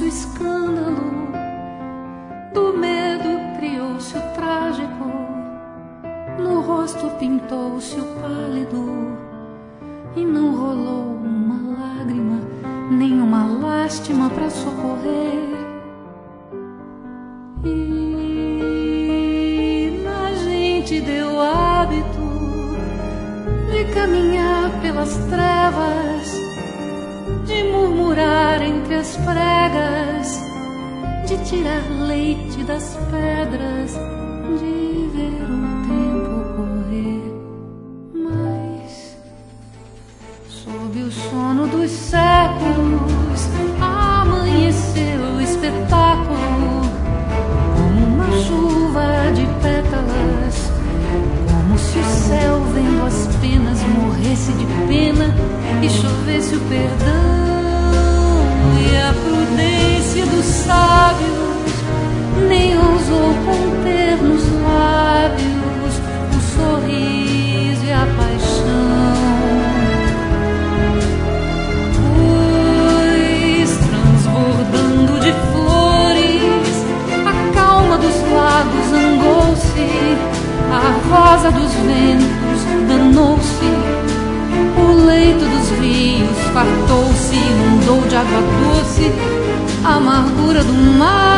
escândalo, do medo criou-se o trágico, no rosto pintou-se o pálido, e não rolou uma lágrima, nem uma lástima pra socorrer. E na gente deu hábito de caminhar pelas trevas, de murmurar entre as pregas, de tirar leite das pedras, de ver o tempo correr. Mas sob o sono dos séculos amanheceu o espetáculo, como uma chuva de pétalas, como se o céu vendo as penas morresse de pena e chovesse o perdão. E a prudência dos sábios nem ousou conter nos lábios o sorriso e a paixão, pois transbordando de flores a calma dos lagos zangou-se, a rosa dos ventos danou-se, o leito dos rios fartou-se, inundou de água doce a amargura do mar.